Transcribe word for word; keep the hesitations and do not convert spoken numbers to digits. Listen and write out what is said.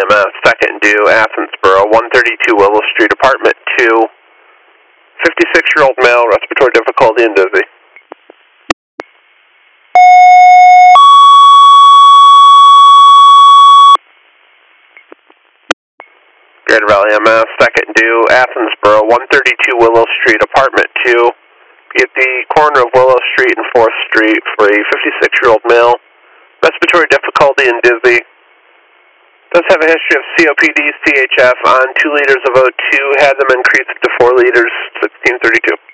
M S, second due, Athensboro, one thirty-two Willow Street, apartment two, fifty-six-year-old male, respiratory difficulty and dizzy. Greater Valley M S, second due, Athensboro, one thirty-two Willow Street, apartment two, be at the corner of Willow Street and fourth Street for a fifty-six-year-old male, respiratory difficulty and dizzy. Does have a history of C O P D, C H F on two liters of O two, had them increased to four liters, sixteen thirty-two.